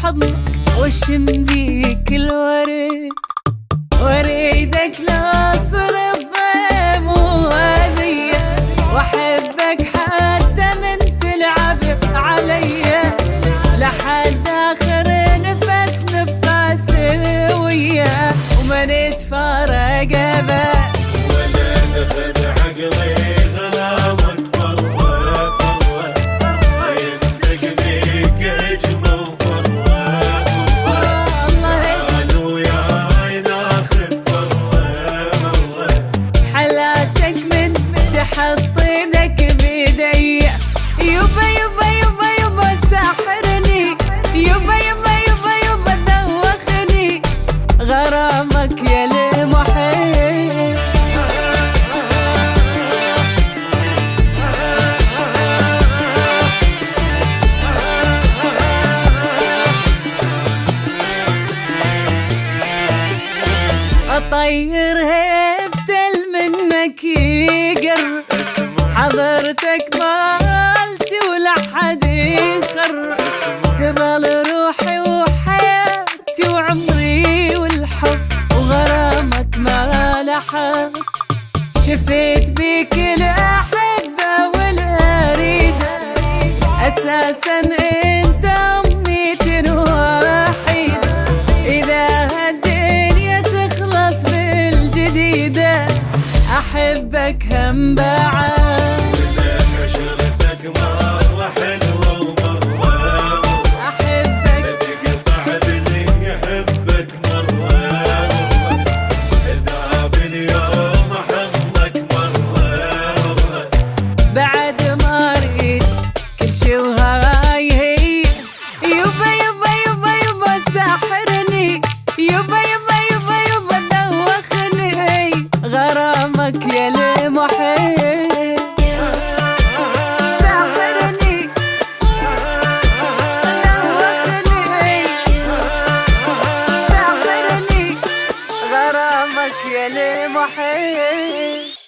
حضنك واشم بيك الورد، واريدك ناصر الضيم وهذية، واحبك حتى من تلعب عليا، لحد اخر نفس نبقى سوية وما نتفارق ابد. ولا تاخذ عقلي غرامك فروة فروة، ينطق بيك هجمة وفروة فروة، تعال وياي ناخذ فروة فروة. حلاتك من تحط ايدك بيدي، يبا يبا يبا يبا ساحرني، يبا يبا يبا يبا دوخني، غرامك يا المحيط. اطير هبتل منك يقر، حضرتك مالتي ولا حد يخر، تظل روحي وحياتي وعمري والحب، وغرامك ما لحق. شفيت بيك الأحبة والأريدة، أساسا انت أمنيتي وحيدة، إذا هالدنيا تخلص بالجديدة أحبك هم بعد. عشرتك مرة حلوة ومرة أحبك تقطع باللي يحبك مرة مرة، إذا باليوم أحضنك مرة بعد ما أريد كل شي وهاي هي، يبا يبا يبا يبا ساحرني، يبا يبا يبا يبا دوخني، غرامك يا المحيط. ساحرني دوخني، ساحرني، غرامك يا المحيط.